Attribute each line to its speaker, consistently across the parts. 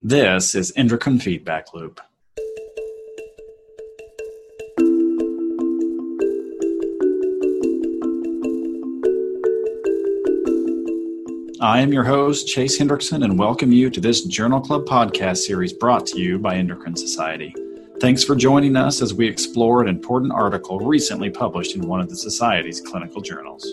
Speaker 1: This is Endocrine Feedback Loop. I am your host, Chase Hendrickson, and welcome you to this Journal Club podcast series brought to you by Endocrine Society. Thanks for joining us as we explore an important article recently published in one of the Society's clinical journals.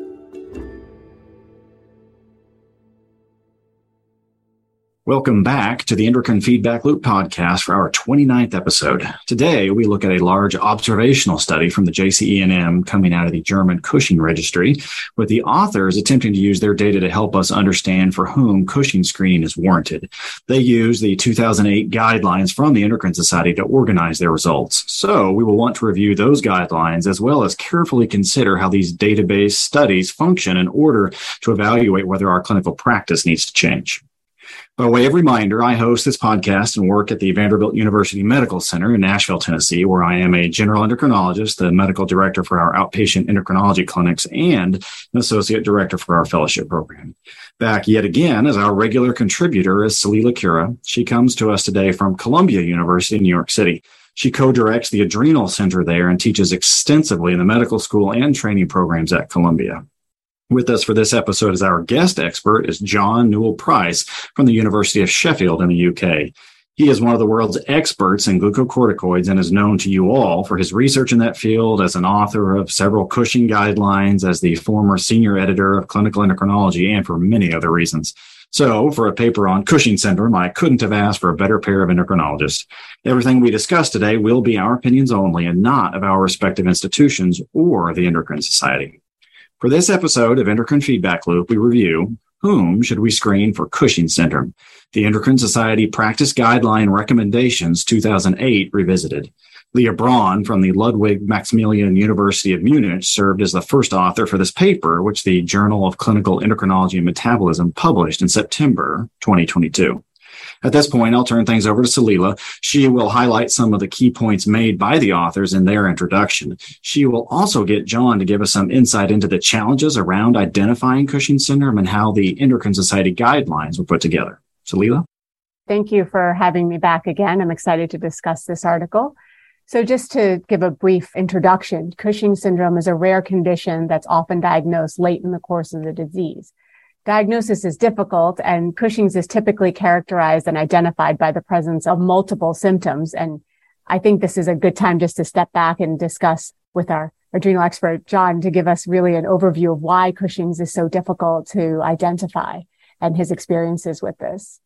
Speaker 1: Welcome back to the Endocrine Feedback Loop podcast for our 29th episode. Today, we look at a large observational study from the JCENM coming out of the German Cushing Registry, with the authors attempting to use their data to help us understand for whom Cushing screening is warranted. They use the 2008 guidelines from the Endocrine Society to organize their results. So we will want to review those guidelines as well as carefully consider how these database studies function in order to evaluate whether our clinical practice needs to change. By way of reminder, I host this podcast and work at the Vanderbilt University Medical Center in Nashville, Tennessee, where I am a general endocrinologist, the medical director for our outpatient endocrinology clinics, and an associate director for our fellowship program. Back yet again as our regular contributor is Salila Kira. She comes to us today from Columbia University in New York City. She co-directs the Adrenal Center there and teaches extensively in the medical school and training programs at Columbia. With us for this episode as our guest expert is John Newell-Price from the University of Sheffield in the UK. He is one of the world's experts in glucocorticoids and is known to you all for his research in that field as an author of several Cushing guidelines, as the former senior editor of clinical endocrinology, and for many other reasons. So, for a paper on Cushing syndrome, I couldn't have asked for a better pair of endocrinologists. Everything we discuss today will be our opinions only and not of our respective institutions or the Endocrine Society. For this episode of Endocrine Feedback Loop, we review whom should we screen for Cushing syndrome, the Endocrine Society Practice Guideline Recommendations 2008 revisited. Leah Braun from the Ludwig Maximilian University of Munich served as the first author for this paper, which the Journal of Clinical Endocrinology and Metabolism published in September 2022. At this point, I'll turn things over to Salila. She will highlight some of the key points made by the authors in their introduction. She will also get John to give us some insight into the challenges around identifying Cushing syndrome and how the Endocrine Society guidelines were put together. Salila?
Speaker 2: Thank you for having me back again. I'm excited to discuss this article. So just to give a brief introduction, Cushing syndrome is a rare condition that's often diagnosed late in the course of the disease. Diagnosis is difficult, and Cushing's is typically characterized and identified by the presence of multiple symptoms. And I think this is a good time just to step back and discuss with our adrenal expert, John, to give us really an overview of why Cushing's is so difficult to identify and his experiences with this.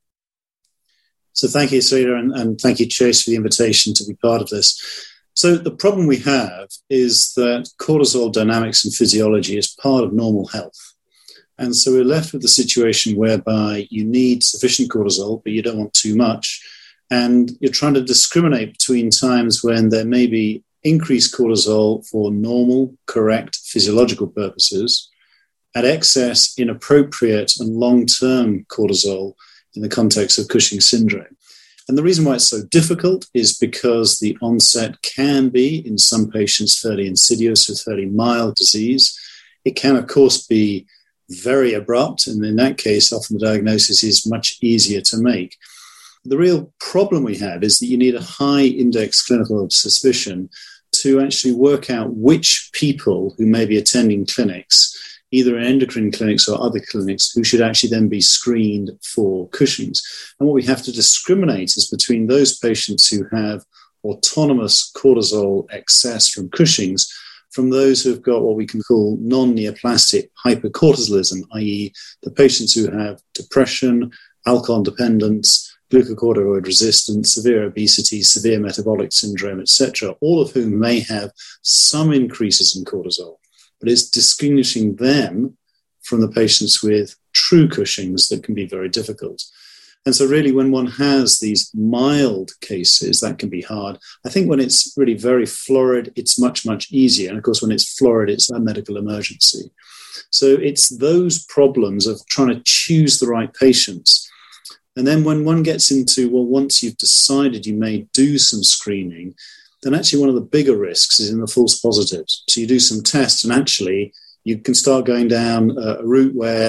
Speaker 3: So thank you, Sarita, and thank you, Chase, for the invitation to be part of this. So the problem we have is that cortisol dynamics and physiology is part of normal health. And so we're left with the situation whereby you need sufficient cortisol, but you don't want too much. And you're trying to discriminate between times when there may be increased cortisol for normal, correct physiological purposes, and excess, inappropriate, and long-term cortisol in the context of Cushing syndrome. And the reason why it's so difficult is because the onset can be, in some patients, fairly insidious or fairly mild disease. It can, of course, be very abrupt, and in that case, often the diagnosis is much easier to make. The real problem we have is that you need a high index clinical suspicion to actually work out which people who may be attending clinics, either in endocrine clinics or other clinics, who should actually then be screened for Cushing's. And what we have to discriminate is between those patients who have autonomous cortisol excess from Cushing's from those who have got what we can call non-neoplastic hypercortisolism, i.e. the patients who have depression, alcohol dependence, glucocorticoid resistance, severe obesity, severe metabolic syndrome, etc., all of whom may have some increases in cortisol. But it's distinguishing them from the patients with true Cushing's that can be very difficult. And so really when one has these mild cases, that can be hard. I think when it's really very florid, it's much, much easier. And of course, when it's florid, it's a medical emergency. So it's those problems of trying to choose the right patients. And then when one gets into, well, once you've decided you may do some screening, then actually one of the bigger risks is in the false positives. So you do some tests and actually you can start going down a route where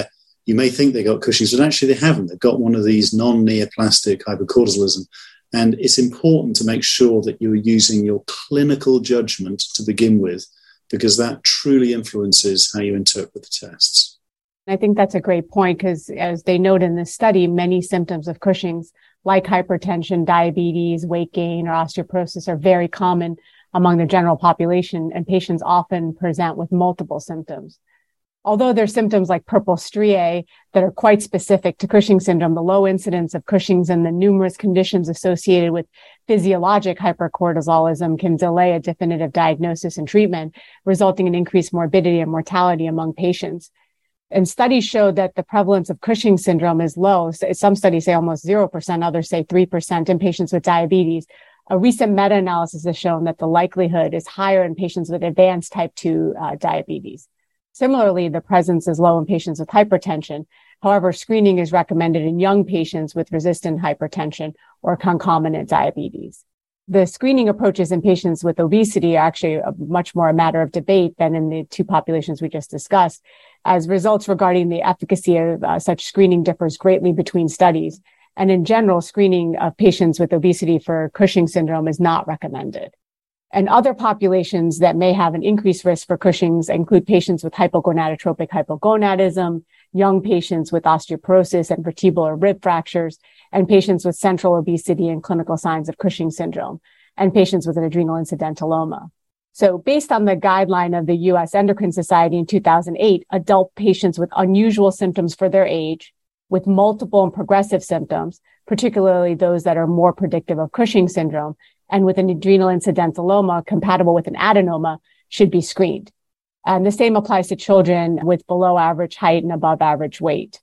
Speaker 3: you may think they got Cushing's, but actually they haven't. They've got one of these non-neoplastic hypercortisolism. And it's important to make sure that you're using your clinical judgment to begin with, because that truly influences how you interpret the tests.
Speaker 2: I think that's a great point because, as they note in this study, many symptoms of Cushing's, like hypertension, diabetes, weight gain, or osteoporosis, are very common among the general population, and patients often present with multiple symptoms. Although there's symptoms like purple striae that are quite specific to Cushing's syndrome, the low incidence of Cushing's and the numerous conditions associated with physiologic hypercortisolism can delay a definitive diagnosis and treatment, resulting in increased morbidity and mortality among patients. And studies show that the prevalence of Cushing's syndrome is low. Some studies say almost 0%, others say 3% in patients with diabetes. A recent meta-analysis has shown that the likelihood is higher in patients with advanced type 2 diabetes. Similarly, the presence is low in patients with hypertension. However, screening is recommended in young patients with resistant hypertension or concomitant diabetes. The screening approaches in patients with obesity are actually much more a matter of debate than in the two populations we just discussed, as results regarding the efficacy of such screening differs greatly between studies. And in general, screening of patients with obesity for Cushing's syndrome is not recommended. And other populations that may have an increased risk for Cushing's include patients with hypogonadotropic hypogonadism, young patients with osteoporosis and vertebral rib fractures, and patients with central obesity and clinical signs of Cushing's syndrome, and patients with an adrenal incidentalloma. So based on the guideline of the U.S. Endocrine Society in 2008, adult patients with unusual symptoms for their age, with multiple and progressive symptoms, particularly those that are more predictive of Cushing's syndrome, and with an adrenal incidentalloma compatible with an adenoma, should be screened. And the same applies to children with below average height and above average weight.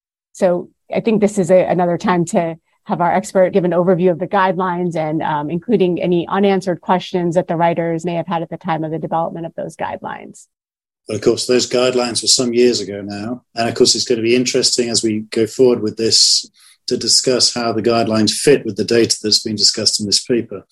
Speaker 2: So I think this is another time to have our expert give an overview of the guidelines and including any unanswered questions that the writers may have had at the time of the development of those guidelines.
Speaker 3: But of course, those guidelines were some years ago now. And of course, it's going to be interesting as we go forward with this to discuss how the guidelines fit with the data that's been discussed in this paper.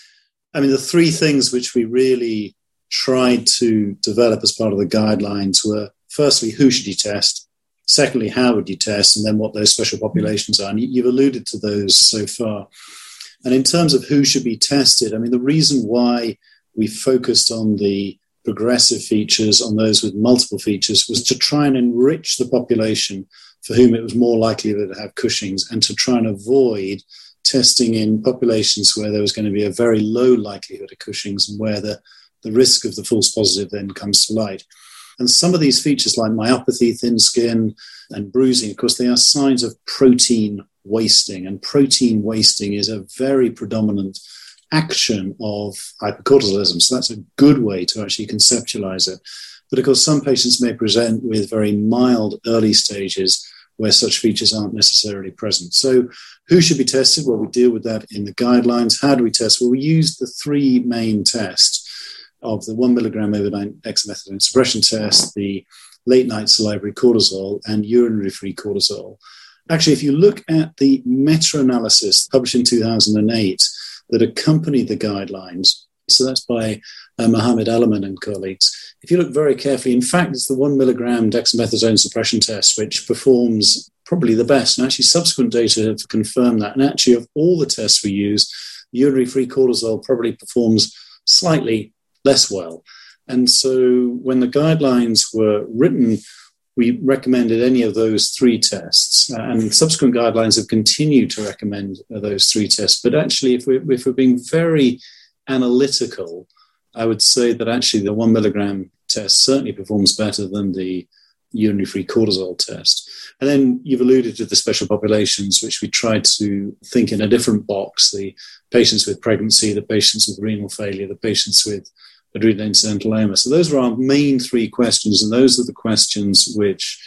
Speaker 3: I mean, the three things which we really tried to develop as part of the guidelines were, firstly, who should you test? Secondly, how would you test? And then what those special populations are. And you've alluded to those so far. And in terms of who should be tested, I mean, the reason why we focused on the progressive features, on those with multiple features, was to try and enrich the population for whom it was more likely to have Cushing's, and to try and avoid testing in populations where there was going to be a very low likelihood of Cushing's and where the risk of the false positive then comes to light. And some of these features like myopathy, thin skin, and bruising, of course, they are signs of protein wasting. And protein wasting is a very predominant action of hypercortisolism. So that's a good way to actually conceptualize it. But of course, some patients may present with very mild early stages where such features aren't necessarily present. So who should be tested? Well, we deal with that in the guidelines. How do we test? Well, we use the three main tests of the 1 milligram overnight dexamethasone suppression test, the late night salivary cortisol, and urinary free cortisol. Actually, if you look at the meta-analysis published in 2008 that accompanied the guidelines, so that's by Mohammed Alaman and colleagues, if you look very carefully, in fact, it's the 1 milligram dexamethasone suppression test which performs probably the best. And actually, subsequent data have confirmed that. And actually, of all the tests we use, urinary free cortisol probably performs slightly less well. And so when the guidelines were written, we recommended any of those three tests. And subsequent guidelines have continued to recommend those three tests. But actually, if we're being very analytical, I would say that actually the 1 milligram test certainly performs better than the urinary free cortisol test. And then you've alluded to the special populations, which we tried to think in a different box: the patients with pregnancy, the patients with renal failure, the patients with adrenal incidentalloma. So those were our main three questions, and those are the questions which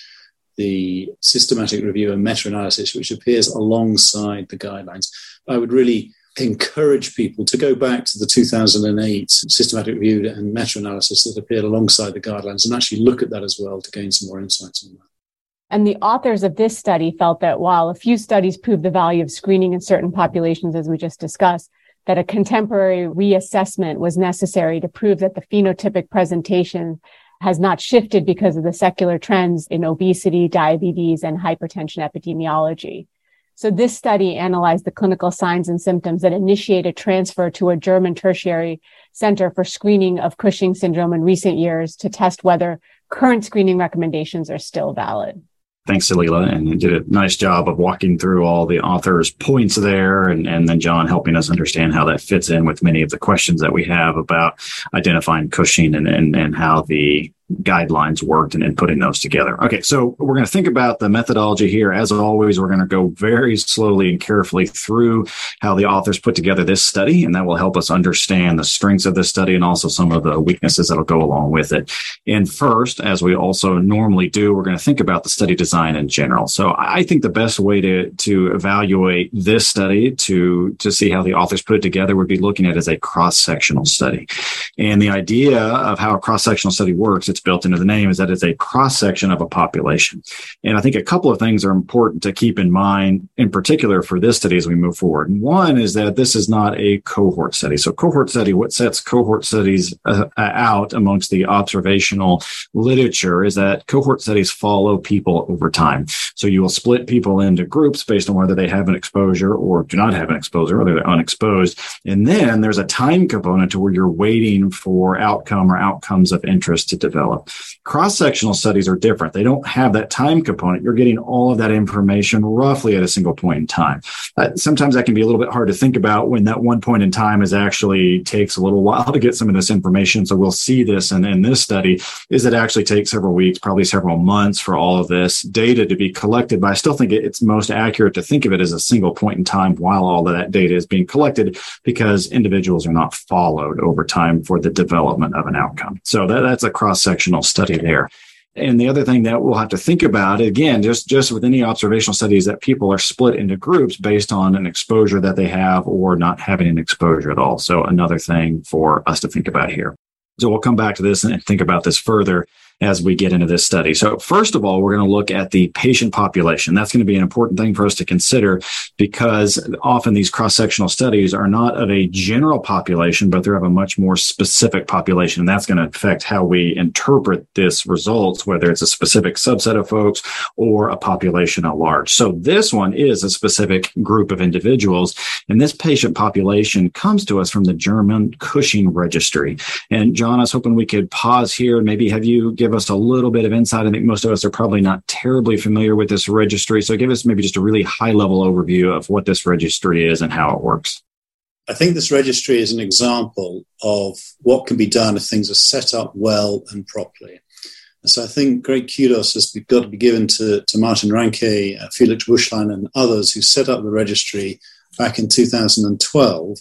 Speaker 3: the systematic review and meta-analysis, which appears alongside the guidelines. I would really encourage people to go back to the 2008 systematic review and meta-analysis that appeared alongside the guidelines and actually look at that as well to gain some more insights on that.
Speaker 2: And the authors of this study felt that while a few studies proved the value of screening in certain populations, as we just discussed, that a contemporary reassessment was necessary to prove that the phenotypic presentation has not shifted because of the secular trends in obesity, diabetes, and hypertension epidemiology. So this study analyzed the clinical signs and symptoms that initiate a transfer to a German tertiary center for screening of Cushing's syndrome in recent years to test whether current screening recommendations are still valid.
Speaker 1: Thanks, Salila, and you did a nice job of walking through all the author's points there, and then John helping us understand how that fits in with many of the questions that we have about identifying Cushing and how the guidelines worked and putting those together. Okay, so we're going to think about the methodology here. As always, we're going to go very slowly and carefully through how the authors put together this study, and that will help us understand the strengths of this study and also some of the weaknesses that'll go along with it. And first, as we also normally do, we're going to think about the study design in general. So I think the best way to evaluate this study to see how the authors put it together would be looking at it as a cross-sectional study. And the idea of how a cross-sectional study works, it's built into the name, is that it's a cross-section of a population. And I think a couple of things are important to keep in mind, in particular for this study as we move forward. And one is that this is not a cohort study. So cohort study, what sets cohort studies out amongst the observational literature is that cohort studies follow people over time. So you will split people into groups based on whether they have an exposure or do not have an exposure, whether they're unexposed. And then there's a time component to where you're waiting for outcome or outcomes of interest to develop. Cross-sectional studies are different. They don't have that time component. You're getting all of that information roughly at a single point in time. Sometimes that can be a little bit hard to think about when that one point in time actually takes a little while to get some of this information. So we'll see this in this study is it actually takes several weeks, probably several months for all of this data to be collected. But I still think it's most accurate to think of it as a single point in time while all of that data is being collected, because individuals are not followed over time for the development of an outcome. So that's a cross-sectional study there. And the other thing that we'll have to think about, again, just with any observational studies, that people are split into groups based on an exposure that they have or not having an exposure at all. So another thing for us to think about here. So we'll come back to this and think about this further as we get into this study. So first of all, we're going to look at the patient population. That's going to be an important thing for us to consider, because often these cross-sectional studies are not of a general population, but they're of a much more specific population. And that's going to affect how we interpret this results, whether it's a specific subset of folks or a population at large. So this one is a specific group of individuals. And this patient population comes to us from the German Cushing Registry. And John, I was hoping we could pause here and maybe have you give us a little bit of insight. I think most of us are probably not terribly familiar with this registry. So give us maybe just a really high-level overview of what this registry is and how it works.
Speaker 3: I think this registry is an example of what can be done if things are set up well and properly. So I think great kudos has got to be given to Martin Ranke, Felix Buschlein, and others who set up the registry back in 2012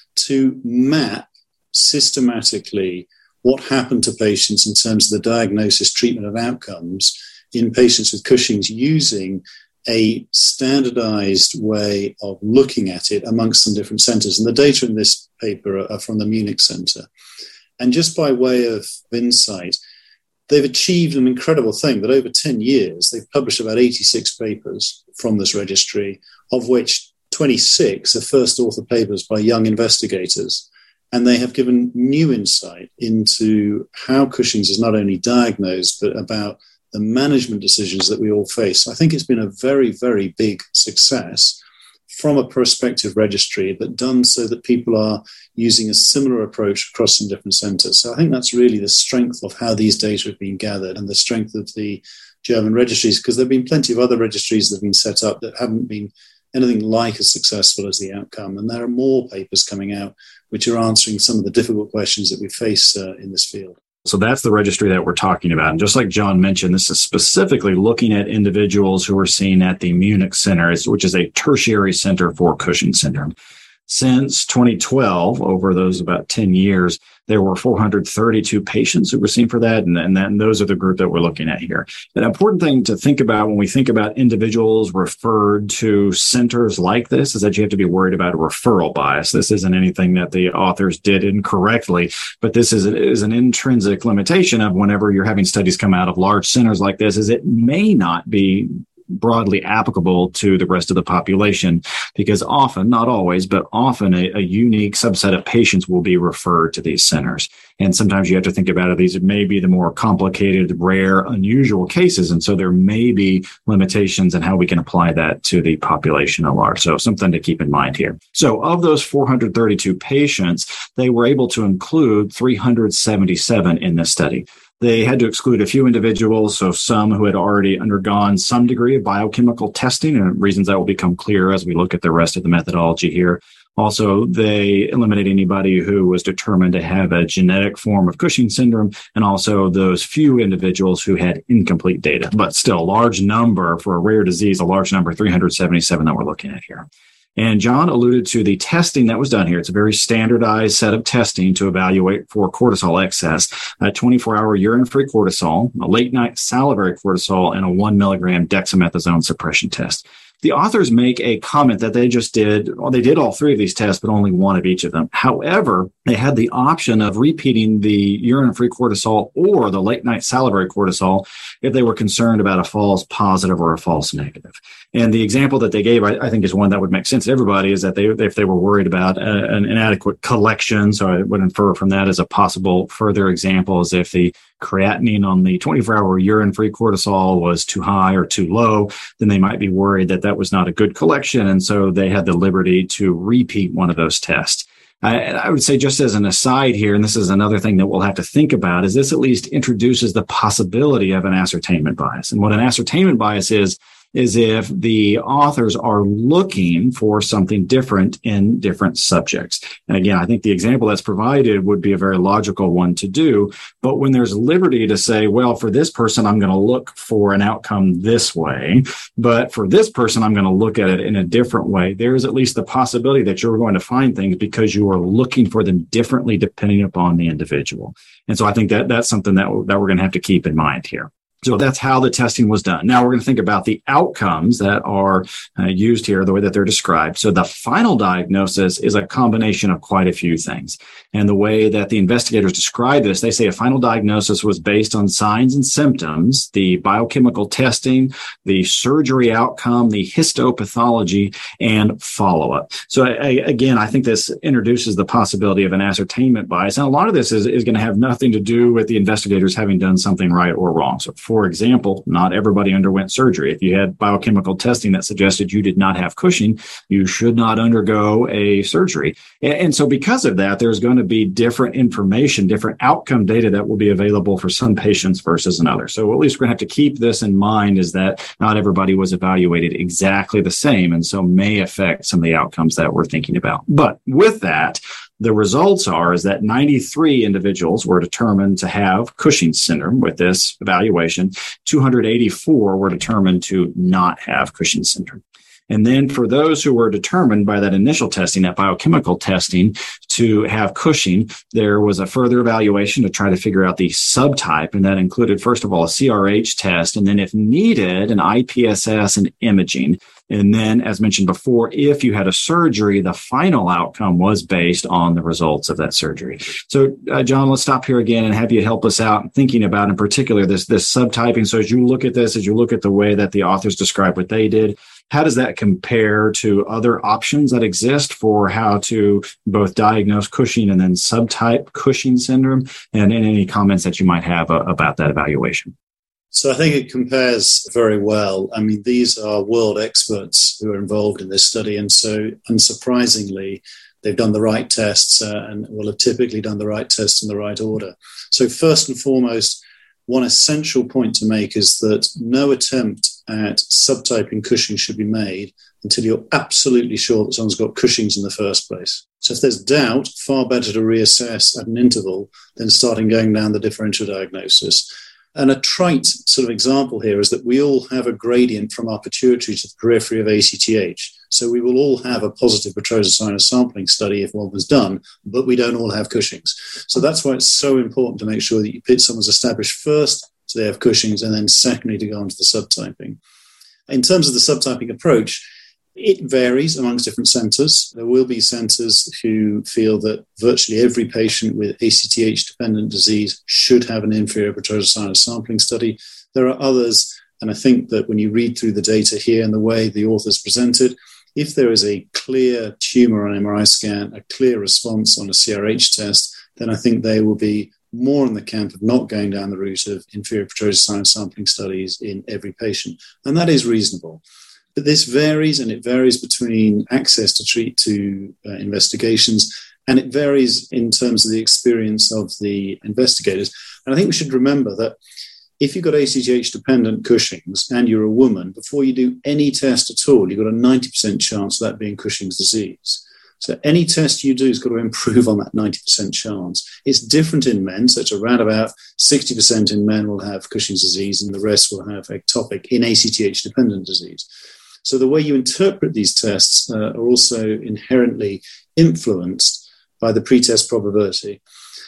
Speaker 3: to map systematically what happened to patients in terms of the diagnosis, treatment, and outcomes in patients with Cushing's using a standardized way of looking at it amongst some different centers. And the data in this paper are from the Munich Center. And just by way of insight, they've achieved an incredible thing that over 10 years, they've published about 86 papers from this registry, of which 26 are first author papers by young investigators. And they have given new insight into how Cushing's is not only diagnosed, but about the management decisions that we all face. I think it's been a very, very big success from a prospective registry, but done so that people are using a similar approach across some different centers. So I think that's really the strength of how these data have been gathered and the strength of the German registries, because there have been plenty of other registries that have been set up that haven't been anything like as successful as the outcome. And there are more papers coming out which are answering some of the difficult questions that we face in this field.
Speaker 1: So that's the registry that we're talking about. And just like John mentioned, this is specifically looking at individuals who are seen at the Munich Center, which is a tertiary center for Cushing's syndrome. Since 2012, over those about 10 years, there were 432 patients who were seen for that. And those are the group that we're looking at here. An important thing to think about when we think about individuals referred to centers like this is that you have to be worried about a referral bias. This isn't anything that the authors did incorrectly, but this is an intrinsic limitation of whenever you're having studies come out of large centers like this, is it may not be broadly applicable to the rest of the population, because often, not always, but often a unique subset of patients will be referred to these centers. And sometimes you have to think about it. These may be the more complicated, rare, unusual cases. And so there may be limitations in how we can apply that to the population at large. So something to keep in mind here. So of those 432 patients, they were able to include 377 in this study. They had to exclude a few individuals, so some who had already undergone some degree of biochemical testing, and reasons that will become clear as we look at the rest of the methodology here. Also, they eliminate anybody who was determined to have a genetic form of Cushing syndrome, and also those few individuals who had incomplete data. But still, a large number for a rare disease, a large number, 377 that we're looking at here. And John alluded to the testing that was done here. It's a very standardized set of testing to evaluate for cortisol excess, a 24-hour urine-free cortisol, a late-night salivary cortisol, and a 1 milligram dexamethasone suppression test. The authors make a comment that they did all three of these tests, but only one of each of them. However, they had the option of repeating the urine-free cortisol or the late-night salivary cortisol if they were concerned about a false positive or a false negative. And the example that they gave, I think, is one that would make sense to everybody, is that if they were worried about an inadequate collection, so I would infer from that as a possible further example is if the creatinine on the 24-hour urine-free cortisol was too high or too low, then they might be worried that was not a good collection. And so they had the liberty to repeat one of those tests. I would say, just as an aside here, and this is another thing that we'll have to think about, is this at least introduces the possibility of an ascertainment bias. And what an ascertainment bias is if the authors are looking for something different in different subjects. And again, I think the example that's provided would be a very logical one to do. But when there's liberty to say, well, for this person, I'm going to look for an outcome this way, but for this person, I'm going to look at it in a different way, there's at least the possibility that you're going to find things because you are looking for them differently depending upon the individual. And so I think that's something that we're going to have to keep in mind here. So that's how the testing was done. Now we're going to think about the outcomes that are used here, the way that they're described. So the final diagnosis is a combination of quite a few things. And the way that the investigators describe this, they say a final diagnosis was based on signs and symptoms, the biochemical testing, the surgery outcome, the histopathology, and follow-up. So again, I think this introduces the possibility of an ascertainment bias. And a lot of this is going to have nothing to do with the investigators having done something right or wrong. So for example, not everybody underwent surgery. If you had biochemical testing that suggested you did not have Cushing, you should not undergo a surgery. And so because of that, there's going to be different information, different outcome data that will be available for some patients versus another. So at least we're going to have to keep this in mind, is that not everybody was evaluated exactly the same, and so may affect some of the outcomes that we're thinking about. But with that, the results is that 93 individuals were determined to have Cushing's syndrome with this evaluation. 284 were determined to not have Cushing's syndrome. And then for those who were determined by that initial testing, that biochemical testing, to have Cushing, there was a further evaluation to try to figure out the subtype. And that included, first of all, a CRH test, and then if needed, an IPSS and imaging. And then, as mentioned before, if you had a surgery, the final outcome was based on the results of that surgery. So, John, let's stop here again and have you help us out thinking about, in particular, this subtyping. So as you look at this, as you look at the way that the authors describe what they did, how does that compare to other options that exist for how to both diagnose Cushing and then subtype Cushing syndrome? And any comments that you might have about that evaluation?
Speaker 3: So I think it compares very well. I mean, these are world experts who are involved in this study. And so, unsurprisingly, they've done the right tests and will have typically done the right tests in the right order. So first and foremost, one essential point to make is that no attempt at subtyping Cushing should be made until you're absolutely sure that someone's got Cushing's in the first place. So if there's doubt, far better to reassess at an interval than starting going down the differential diagnosis. And a trite sort of example here is that we all have a gradient from our pituitary to the periphery of ACTH. So we will all have a positive petrosa sinus sampling study if one was done, but we don't all have Cushing's. So that's why it's so important to make sure that someone's established first, so they have Cushing's, and then secondly, to go on to the subtyping. In terms of the subtyping approach, it varies amongst different centres. There will be centres who feel that virtually every patient with ACTH-dependent disease should have an inferior petrosa sinus sampling study. There are others And I think that when you read through the data here and the way the authors presented, if there is a clear tumor on MRI scan, a clear response on a CRH test, then I think they will be more in the camp of not going down the route of inferior pterosis sinus sampling studies in every patient. And that is reasonable. But this varies, and it varies between access to investigations, and it varies in terms of the experience of the investigators. And I think we should remember that if you've got ACTH-dependent Cushing's and you're a woman, before you do any test at all, you've got a 90% chance of that being Cushing's disease. So any test you do has got to improve on that 90% chance. It's different in men, so it's around about 60% in men will have Cushing's disease and the rest will have ectopic in ACTH-dependent disease. So the way you interpret these tests are also inherently influenced by the pretest probability.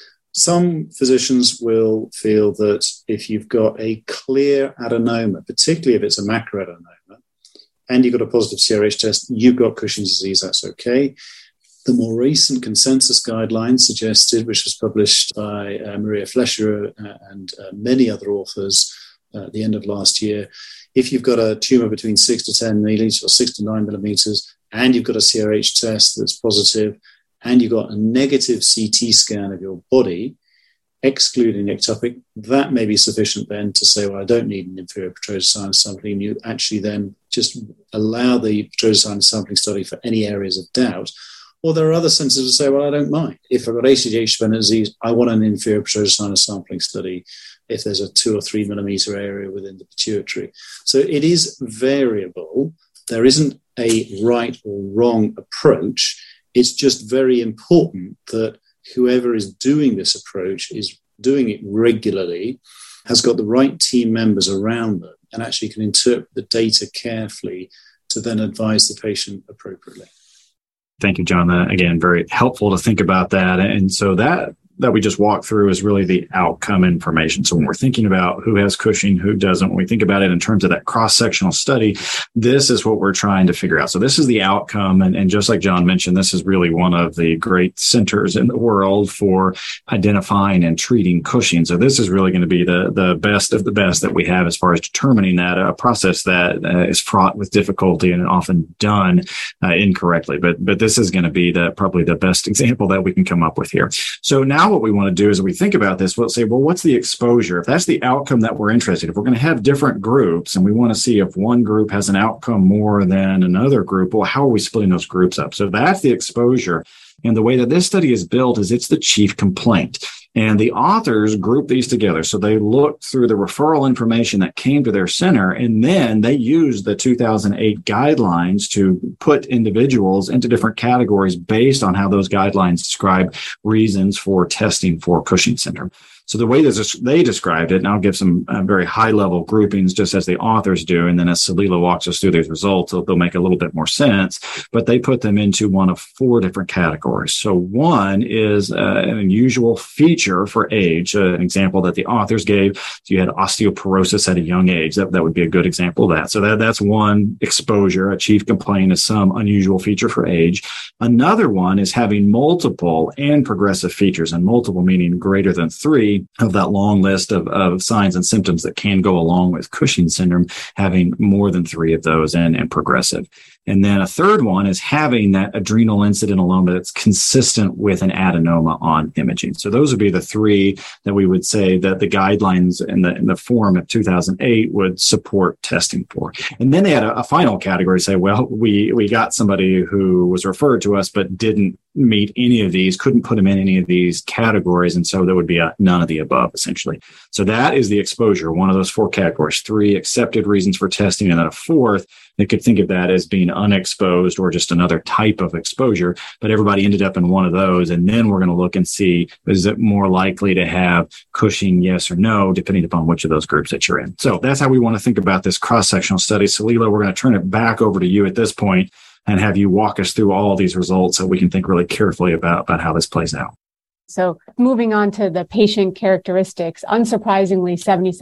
Speaker 3: Some physicians will feel that if you've got a clear adenoma, particularly if it's a macroadenoma, and you've got a positive CRH test, you've got Cushing's disease, that's okay. The more recent consensus guidelines suggested, which was published by Maria Fleischer and many other authors at the end of last year, if you've got a tumor between 6 to 10 milliliters or 6 to 9 millimeters, and you've got a CRH test that's positive, and you've got a negative CT scan of your body, excluding ectopic, that may be sufficient then to say, well, I don't need an inferior pterosis sinus sampling. You actually then just allow the pterosis sinus sampling study for any areas of doubt. Or there are other centers that say, well, I don't mind. If I've got ACTH-dependent disease, I want an inferior pterosis sinus sampling study if there's a 2 or 3 millimeter area within the pituitary. So it is variable. There isn't a right or wrong approach. It's just very important that whoever is doing this approach is doing it regularly, has got the right team members around them, and actually can interpret the data carefully to then advise the patient appropriately.
Speaker 1: Thank you, John. Again, very helpful to think about that. And so that we just walked through is really the outcome information. So when we're thinking about who has Cushing, who doesn't, when we think about it in terms of that cross-sectional study, this is what we're trying to figure out. So this is the outcome. And just like John mentioned, this is really one of the great centers in the world for identifying and treating Cushing. So this is really going to be the best of the best that we have as far as determining that, a process that is fraught with difficulty and often done incorrectly. But this is going to be probably the best example that we can come up with here. So now what we want to do is we think about this, we'll say, well, what's the exposure? If that's the outcome that we're interested in, if we're going to have different groups and we want to see if one group has an outcome more than another group, well, how are we splitting those groups up? So that's the exposure. And the way that this study is built is it's the chief complaint. And the authors group these together. So they looked through the referral information that came to their center, and then they used the 2008 guidelines to put individuals into different categories based on how those guidelines describe reasons for testing for Cushing syndrome. So the way they described it, and I'll give some very high-level groupings just as the authors do, and then as Salila walks us through these results, they'll make a little bit more sense, but they put them into one of 4 different categories. So one is an unusual feature for age, an example that the authors gave. So you had osteoporosis at a young age. That would be a good example of that. So that's one exposure. A chief complaint is some unusual feature for age. Another one is having multiple and progressive features, and multiple meaning greater than 3 of that long list of signs and symptoms that can go along with Cushing syndrome, having more than 3 of those and progressive. And then a third one is having that adrenal incidentaloma that's consistent with an adenoma on imaging. So those would be the 3 that we would say that the guidelines in the form of 2008 would support testing for. And then they had a final category say, well, we got somebody who was referred to us but didn't meet any of these, couldn't put them in any of these categories. And so there would be a none of the above, essentially. So that is the exposure, one of those 4 categories, 3 accepted reasons for testing, and then a 4th. They could think of that as being unexposed or just another type of exposure, but everybody ended up in one of those. And then we're going to look and see, is it more likely to have Cushing, yes or no, depending upon which of those groups that you're in. So that's how we want to think about this cross-sectional study. Salila, we're going to turn it back over to you at this point and have you walk us through all these results so we can think really carefully about how this plays out.
Speaker 2: So moving on to the patient characteristics, unsurprisingly,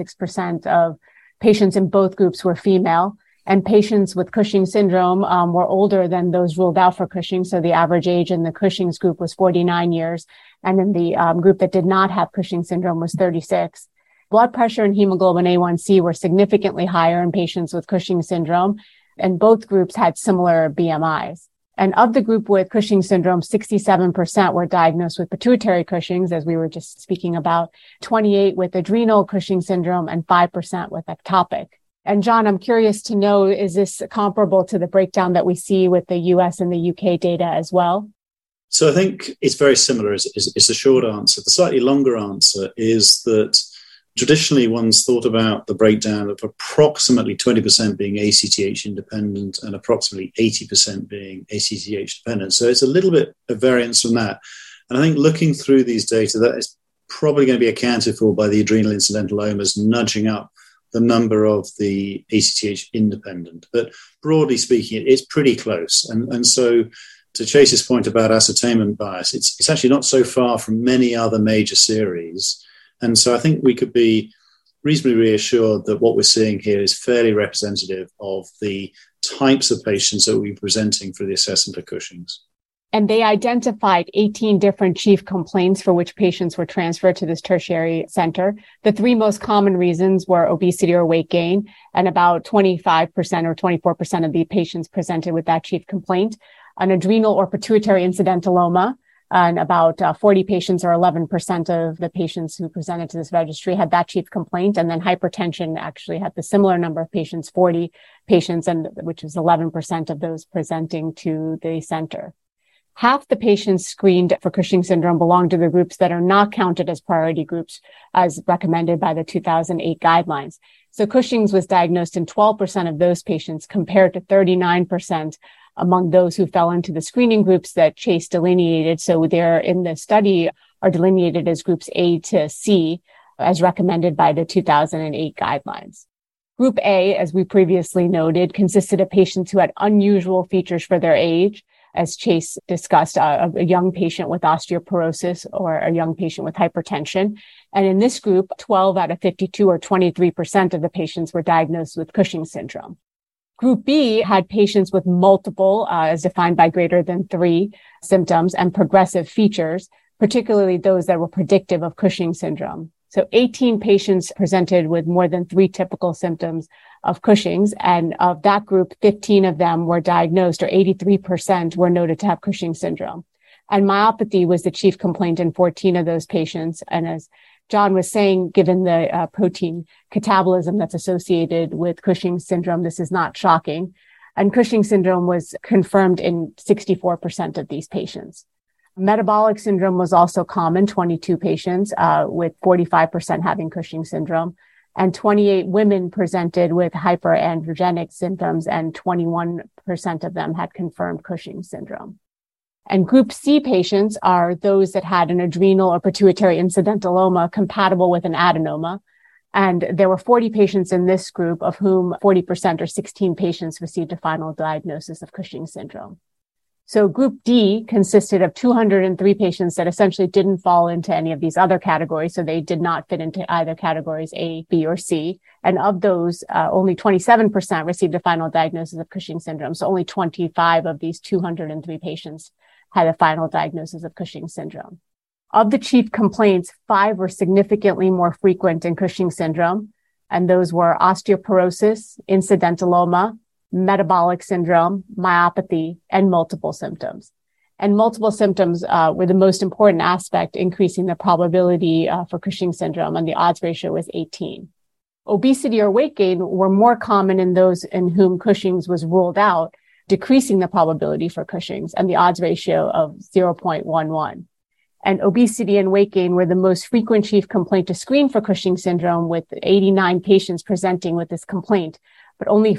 Speaker 2: 76% of patients in both groups were female, and patients with Cushing syndrome were older than those ruled out for Cushing. So the average age in the Cushing's group was 49 years, and in the group that did not have Cushing syndrome was 36. Blood pressure and hemoglobin A1C were significantly higher in patients with Cushing's syndrome, and both groups had similar BMIs. And of the group with Cushing's syndrome, 67% were diagnosed with pituitary Cushing's, as we were just speaking about, 28% with adrenal Cushing's syndrome, and 5% with ectopic. And John, I'm curious to know, is this comparable to the breakdown that we see with the US and the UK data as well?
Speaker 3: So I think it's very similar is the short answer. The slightly longer answer is that traditionally one's thought about the breakdown of approximately 20% being ACTH independent and approximately 80% being ACTH dependent. So it's a little bit of variance from that. And I think looking through these data, that is probably going to be accounted for by the adrenal incidentalomas nudging up the number of the ACTH independent. But broadly speaking, it's pretty close. And so to Chase's point about ascertainment bias, it's actually not so far from many other major series. And so I think we could be reasonably reassured that what we're seeing here is fairly representative of the types of patients that we're presenting for the assessment of Cushing's.
Speaker 2: And they identified 18 different chief complaints for which patients were transferred to this tertiary center. The three most common reasons were obesity or weight gain, and about 25% or 24% of the patients presented with that chief complaint, an adrenal or pituitary incidentaloma, and about 40 patients or 11% of the patients who presented to this registry had that chief complaint. And then hypertension actually had the similar number of patients, 40 patients, and which is 11% of those presenting to the center. Half the patients screened for Cushing's syndrome belong to the groups that are not counted as priority groups as recommended by the 2008 guidelines. So Cushing's was diagnosed in 12% of those patients compared to 39% among those who fell into the screening groups that Chase delineated. So they're in the study are delineated as groups A to C as recommended by the 2008 guidelines. Group A, as we previously noted, consisted of patients who had unusual features for their age. As Chase discussed, a young patient with osteoporosis or a young patient with hypertension. And in this group, 12 out of 52 or 23% of the patients were diagnosed with Cushing's syndrome. Group B had patients with multiple, as defined by greater than 3 symptoms and progressive features, particularly those that were predictive of Cushing's syndrome. So 18 patients presented with more than 3 typical symptoms of Cushing's, and of that group, 15 of them were diagnosed, or 83% were noted to have Cushing's syndrome. And myopathy was the chief complaint in 14 of those patients. And as John was saying, given the protein catabolism that's associated with Cushing's syndrome, this is not shocking. And Cushing's syndrome was confirmed in 64% of these patients. Metabolic syndrome was also common, 22 patients, with 45% having Cushing's syndrome. And 28 women presented with hyperandrogenic symptoms, and 21% of them had confirmed Cushing's syndrome. And group C patients are those that had an adrenal or pituitary incidentaloma compatible with an adenoma. And there were 40 patients in this group, of whom 40% or 16 patients received a final diagnosis of Cushing's syndrome. So group D consisted of 203 patients that essentially didn't fall into any of these other categories. So they did not fit into either categories A, B, or C. And of those, only 27% received a final diagnosis of Cushing's syndrome. So only 25 of these 203 patients had a final diagnosis of Cushing's syndrome. Of the chief complaints, 5 were significantly more frequent in Cushing's syndrome. And those were osteoporosis, incidentaloma, metabolic syndrome, myopathy, and multiple symptoms. And multiple symptoms were the most important aspect, increasing the probability for Cushing's syndrome, and the odds ratio was 18. Obesity or weight gain were more common in those in whom Cushing's was ruled out, decreasing the probability for Cushing's, and the odds ratio of 0.11. And obesity and weight gain were the most frequent chief complaint to screen for Cushing's syndrome, with 89 patients presenting with this complaint. But only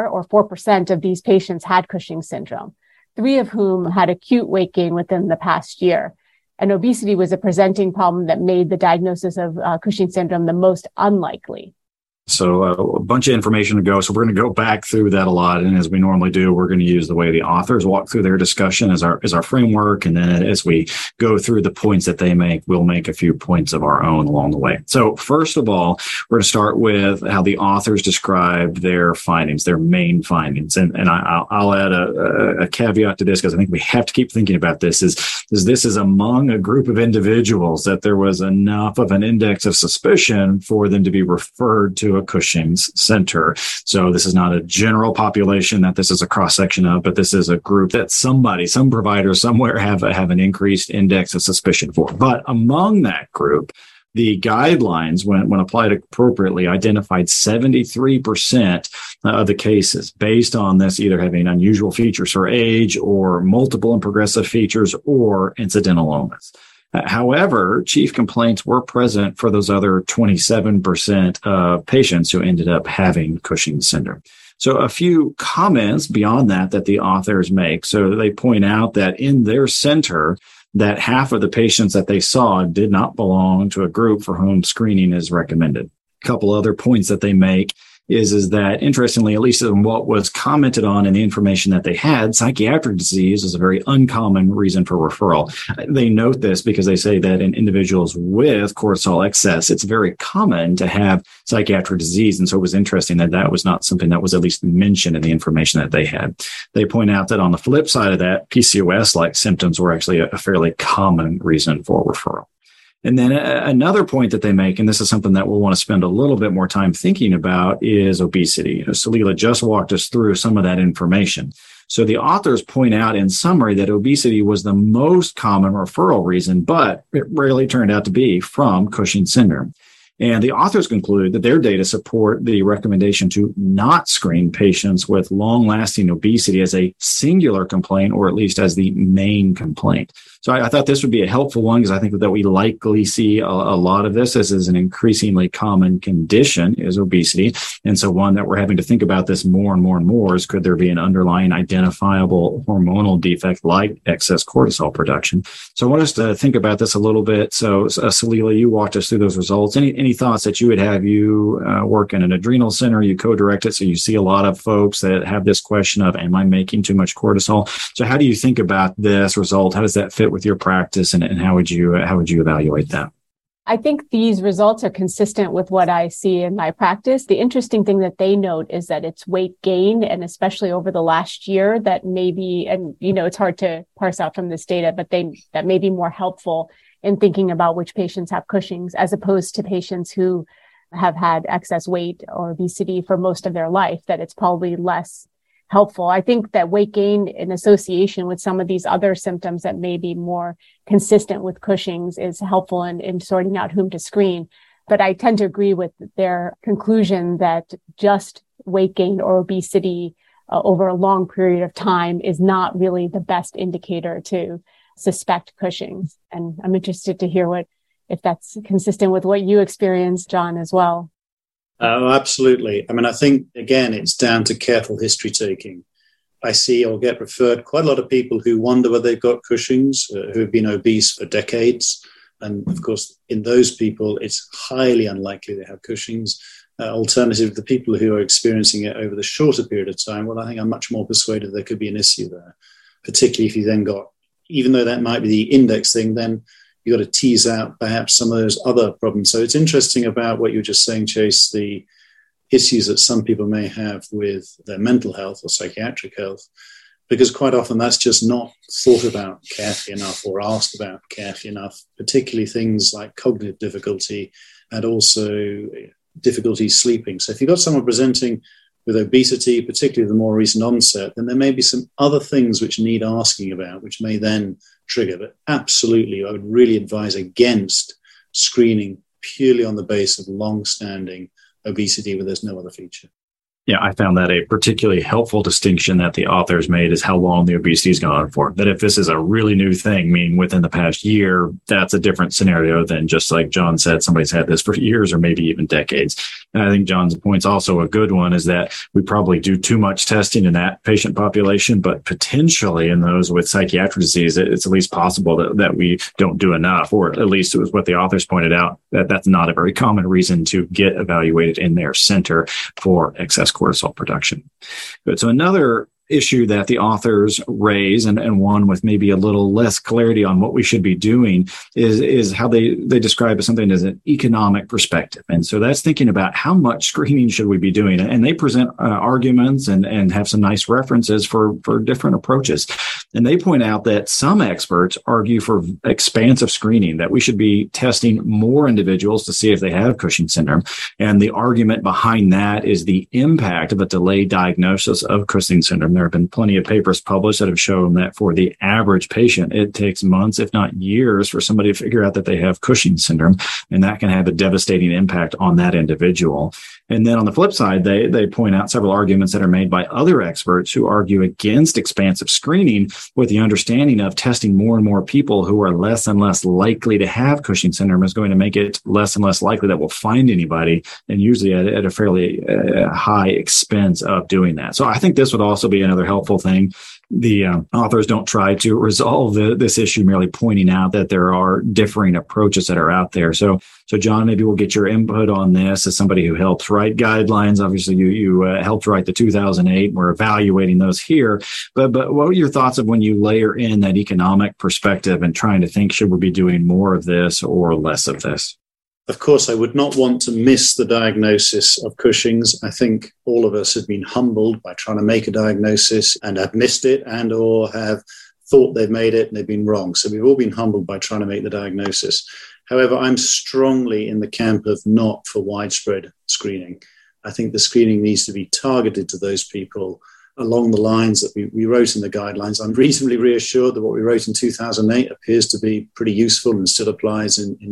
Speaker 2: 4% of these patients had Cushing's syndrome, 3 of whom had acute weight gain within the past year. And obesity was a presenting problem that made the diagnosis of Cushing's syndrome the most unlikely.
Speaker 1: So a bunch of information to go. So we're going to go back through that a lot. And as we normally do, we're going to use the way the authors walk through their discussion as our framework. And then as we go through the points that they make, we'll make a few points of our own along the way. So first of all, we're going to start with how the authors describe their findings, their main findings. And I'll add a caveat to this because I think we have to keep thinking about this is this is among a group of individuals that there was enough of an index of suspicion for them to be referred to a Cushing's center. So this is not a general population that this is a cross-section of, but this is a group that some provider somewhere have an increased index of suspicion for. But among that group, the guidelines, when applied appropriately, identified 73% of the cases based on this either having unusual features for age or multiple and progressive features or incidental illness. However, chief complaints were present for those other 27% of patients who ended up having Cushing's syndrome. So a few comments beyond that the authors make. So they point out that in their center, that half of the patients that they saw did not belong to a group for whom screening is recommended. A couple other points that they make is that, interestingly, at least in what was commented on in the information that they had, psychiatric disease is a very uncommon reason for referral. They note this because they say that in individuals with cortisol excess, it's very common to have psychiatric disease. And so it was interesting that was not something that was at least mentioned in the information that they had. They point out that on the flip side of that, PCOS-like symptoms were actually a fairly common reason for referral. And then another point that they make, and this is something that we'll want to spend a little bit more time thinking about, is obesity. Salila just walked us through some of that information. So the authors point out in summary that obesity was the most common referral reason, but it rarely turned out to be from Cushing's syndrome. And the authors conclude that their data support the recommendation to not screen patients with long-lasting obesity as a singular complaint, or at least as the main complaint. So I thought this would be a helpful one because I think that we likely see a lot of this as an increasingly common condition is obesity. And so one that we're having to think about this more and more and more is, could there be an underlying identifiable hormonal defect like excess cortisol production? So I want us to think about this a little bit. So Salila, you walked us through those results. Any thoughts that you would have? You work in an adrenal center, you co-direct it, so you see a lot of folks that have this question of, am I making too much cortisol? So how do you think about this result? How does that fit with your practice, and how would you evaluate that?
Speaker 2: I think these results are consistent with what I see in my practice. The interesting thing that they note is that it's weight gain, and especially over the last year, that maybe, and it's hard to parse out from this data, but that may be more helpful in thinking about which patients have Cushing's as opposed to patients who have had excess weight or obesity for most of their life, that it's probably less helpful. I think that weight gain in association with some of these other symptoms that may be more consistent with Cushing's is helpful in sorting out whom to screen. But I tend to agree with their conclusion that just weight gain or obesity over a long period of time is not really the best indicator to suspect Cushing's. And I'm interested to hear if that's consistent with what you experienced, John, as well.
Speaker 3: Oh, absolutely. I mean, I think, again, it's down to careful history taking. I see or get referred quite a lot of people who wonder whether they've got Cushing's, who have been obese for decades. And of course, in those people, it's highly unlikely they have Cushing's. Alternative, the people who are experiencing it over the shorter period of time, well, I think I'm much more persuaded there could be an issue there, particularly if you then got, even though that might be the index thing, then you got to tease out perhaps some of those other problems. So it's interesting about what you were just saying, Chase, the issues that some people may have with their mental health or psychiatric health, because quite often that's just not thought about carefully enough or asked about carefully enough, particularly things like cognitive difficulty and also difficulty sleeping. So if you've got someone presenting with obesity, particularly the more recent onset, then there may be some other things which need asking about, which may then trigger. But absolutely, I would really advise against screening purely on the basis of long-standing obesity where there's no other feature.
Speaker 1: Yeah, I found that a particularly helpful distinction that the authors made is how long the obesity has gone on for. That if this is a really new thing, meaning within the past year, that's a different scenario than just like John said, somebody's had this for years or maybe even decades. And I think John's point's also a good one, is that we probably do too much testing in that patient population, but potentially in those with psychiatric disease, it's at least possible that we don't do enough, or at least it was what the authors pointed out, that that's not a very common reason to get evaluated in their center for excess cortisol production. Good. So another issue that the authors raise, and one with maybe a little less clarity on what we should be doing, is how they describe it something as an economic perspective. And so that's thinking about how much screening should we be doing. And they present arguments and have some nice references for different approaches. And they point out that some experts argue for expansive screening, that we should be testing more individuals to see if they have Cushing's syndrome. And the argument behind that is the impact of a delayed diagnosis of Cushing's syndrome. There have been plenty of papers published that have shown that for the average patient, it takes months, if not years, for somebody to figure out that they have Cushing's syndrome, and that can have a devastating impact on that individual. And then on the flip side, they point out several arguments that are made by other experts who argue against expansive screening, with the understanding of testing more and more people who are less and less likely to have Cushing's syndrome is going to make it less and less likely that we'll find anybody, and usually at a fairly high expense of doing that. So I think this would also be another helpful thing. The authors don't try to resolve this issue, merely pointing out that there are differing approaches that are out there. So John, maybe we'll get your input on this as somebody who helped write guidelines. Obviously, you helped write the 2008. We're evaluating those here. But what are your thoughts of when you layer in that economic perspective and trying to think, should we be doing more of this or less of this?
Speaker 3: Of course, I would not want to miss the diagnosis of Cushing's. I think all of us have been humbled by trying to make a diagnosis and have missed it, and or have thought they've made it and they've been wrong. So we've all been humbled by trying to make the diagnosis. However, I'm strongly in the camp of not for widespread screening. I think the screening needs to be targeted to those people along the lines that we wrote in the guidelines. I'm reasonably reassured that what we wrote in 2008 appears to be pretty useful and still applies in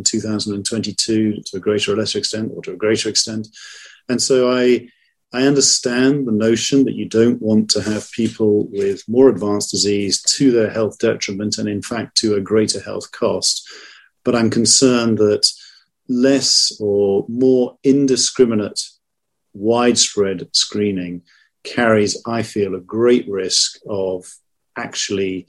Speaker 3: 2022 to a greater or lesser extent, or to a greater extent. And so I understand the notion that you don't want to have people with more advanced disease to their health detriment, and in fact to a greater health cost. But I'm concerned that less or more indiscriminate, widespread screening carries, I feel, a great risk of actually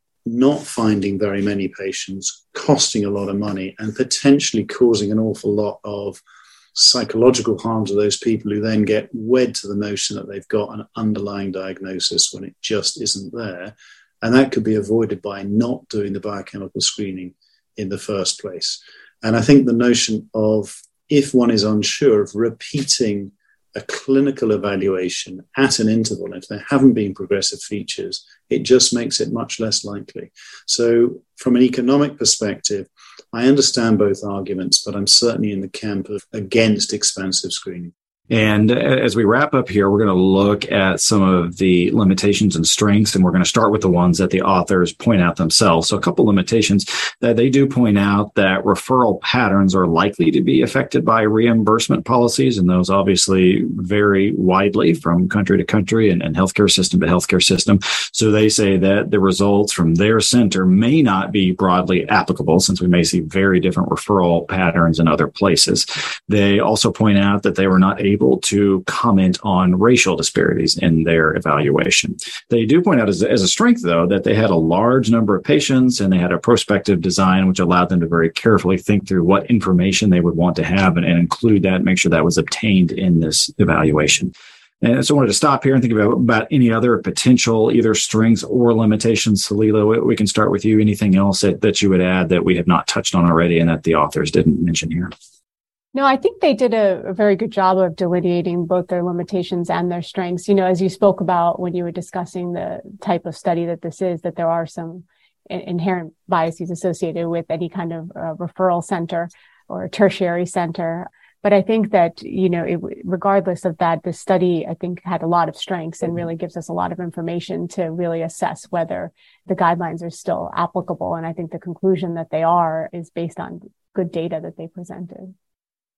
Speaker 3: not finding very many patients, costing a lot of money, and potentially causing an awful lot of psychological harm to those people who then get wed to the notion that they've got an underlying diagnosis when it just isn't there. And that could be avoided by not doing the biochemical screening in the first place. And I think the notion of, if one is unsure, of repeating a clinical evaluation at an interval, if there haven't been progressive features, it just makes it much less likely. So from an economic perspective, I understand both arguments, but I'm certainly in the camp of against expansive screening.
Speaker 1: And as we wrap up here, we're going to look at some of the limitations and strengths, and we're going to start with the ones that the authors point out themselves. So a couple limitations that they do point out: that referral patterns are likely to be affected by reimbursement policies, and those obviously vary widely from country to country and healthcare system to healthcare system. So they say that the results from their center may not be broadly applicable, since we may see very different referral patterns in other places. They also point out that they were not able to comment on racial disparities in their evaluation. They do point out as a strength, though, that they had a large number of patients and they had a prospective design which allowed them to very carefully think through what information they would want to have and include that, make sure that was obtained in this evaluation. And so I wanted to stop here and think about any other potential either strengths or limitations. Salila, we can start with you. Anything else that you would add that we have not touched on already and that the authors didn't mention here?
Speaker 2: No, I think they did a very good job of delineating both their limitations and their strengths. You know, as you spoke about when you were discussing the type of study that this is, that there are some inherent biases associated with any kind of referral center or tertiary center. But I think that, you know, regardless of that, the study, I think, had a lot of strengths and really gives us a lot of information to really assess whether the guidelines are still applicable. And I think the conclusion that they are is based on good data that they presented.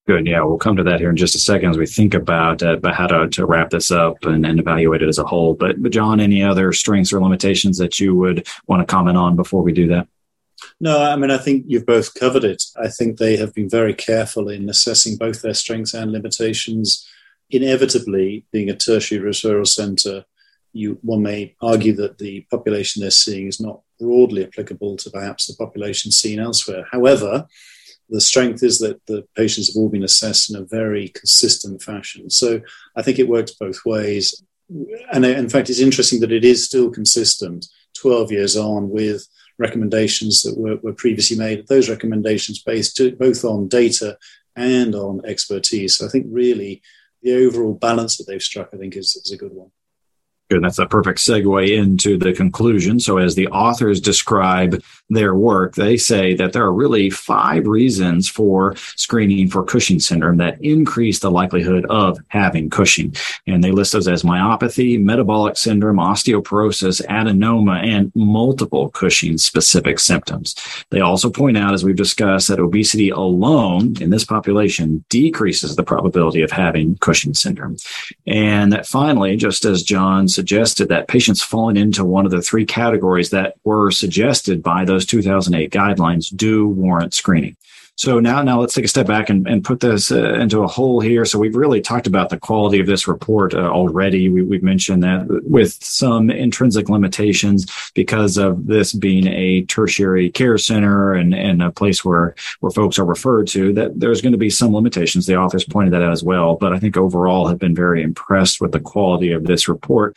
Speaker 1: Good. Yeah, we'll come to that here in just a second as we think about how to wrap this up and evaluate it as a whole. But John, any other strengths or limitations that you would want to comment on before we do that?
Speaker 3: No, I mean, I think you've both covered it. I think they have been very careful in assessing both their strengths and limitations. Inevitably, being a tertiary referral centre, one may argue that the population they're seeing is not broadly applicable to perhaps the population seen elsewhere. However, the strength is that the patients have all been assessed in a very consistent fashion. So I think it works both ways. And in fact, it's interesting that it is still consistent 12 years on with recommendations that were previously made. Those recommendations based both on data and on expertise. So I think really the overall balance that they've struck, I think, is a good one.
Speaker 1: Good. That's a perfect segue into the conclusion. So as the authors describe their work, they say that there are really 5 reasons for screening for Cushing syndrome that increase the likelihood of having Cushing. And they list those as myopathy, metabolic syndrome, osteoporosis, adenoma, and multiple Cushing specific symptoms. They also point out, as we've discussed, that obesity alone in this population decreases the probability of having Cushing syndrome. And that finally, just as John suggested, that patients falling into one of the 3 categories that were suggested by those 2008 guidelines do warrant screening. So now let's take a step back and put this into a whole here. So we've really talked about the quality of this report already. We've mentioned that with some intrinsic limitations because of this being a tertiary care center and a place where folks are referred to, that there's going to be some limitations. The authors pointed that out as well. But I think overall have been very impressed with the quality of this report.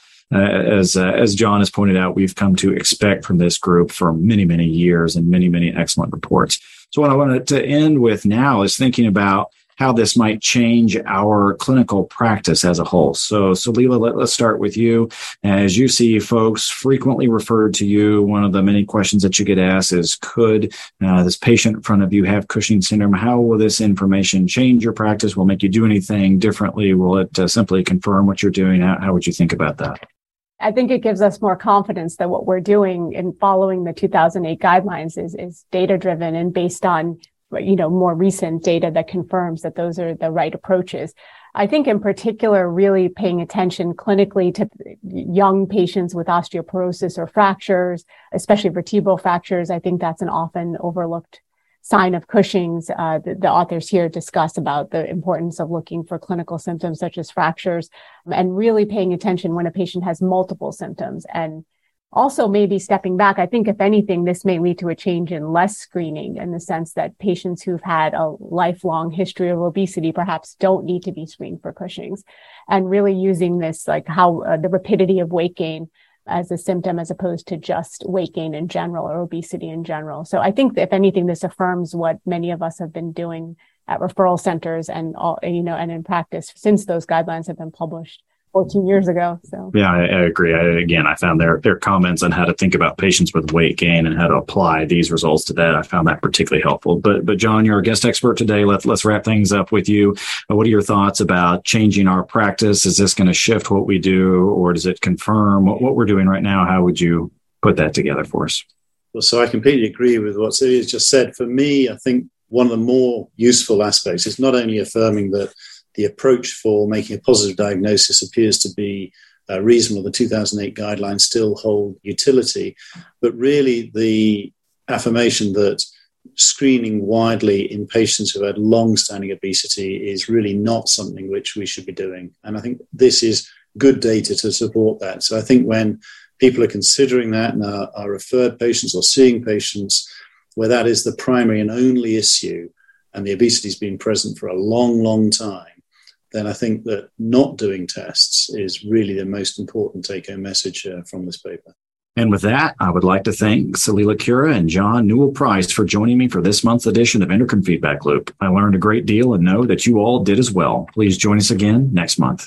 Speaker 1: As John has pointed out, we've come to expect from this group for many, many years and many, many excellent reports. So what I wanted to end with now is thinking about how this might change our clinical practice as a whole. So Leela, let's start with you. As you see folks frequently referred to you, one of the many questions that you get asked is, could this patient in front of you have Cushing syndrome? How will this information change your practice? Will it make you do anything differently? Will it simply confirm what you're doing? How would you think about that?
Speaker 2: I think it gives us more confidence that what we're doing in following the 2008 guidelines is data-driven and based on, more recent data that confirms that those are the right approaches. I think in particular, really paying attention clinically to young patients with osteoporosis or fractures, especially vertebral fractures. I think that's an often overlooked sign of Cushing's. The authors here discuss about the importance of looking for clinical symptoms such as fractures and really paying attention when a patient has multiple symptoms. And also maybe stepping back, I think if anything, this may lead to a change in less screening in the sense that patients who've had a lifelong history of obesity perhaps don't need to be screened for Cushing's, and really using this like how the rapidity of weight gain as a symptom as opposed to just weight gain in general or obesity in general. So I think if anything, this affirms what many of us have been doing at referral centers and and in practice since those guidelines have been published 14 years ago. So
Speaker 1: yeah, I agree. I found their comments on how to think about patients with weight gain and how to apply these results to that. I found that particularly helpful. But John, you're our guest expert today. Let's wrap things up with you. What are your thoughts about changing our practice? Is this going to shift what we do, or does it confirm what we're doing right now? How would you put that together for us?
Speaker 3: Well, so I completely agree with what Celia's just said. For me, I think one of the more useful aspects is not only affirming that the approach for making a positive diagnosis appears to be reasonable. The 2008 guidelines still hold utility, but really the affirmation that screening widely in patients who had long-standing obesity is really not something which we should be doing. And I think this is good data to support that. So I think when people are considering that and are referred patients or seeing patients where that is the primary and only issue and the obesity has been present for a long, long time, then I think that not doing tests is really the most important take-home message from this paper.
Speaker 1: And with that, I would like to thank Celila Cura and John Newell-Price for joining me for this month's edition of Endocrine Feedback Loop. I learned a great deal and know that you all did as well. Please join us again next month.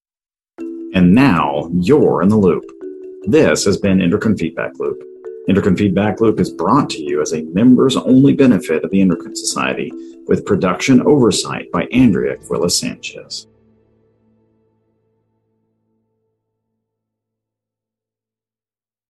Speaker 1: And now you're in the loop. This has been Endocrine Feedback Loop. Endocrine Feedback Loop is brought to you as a members-only benefit of the Endocrine Society, with production oversight by Andrea Quiles Sanchez.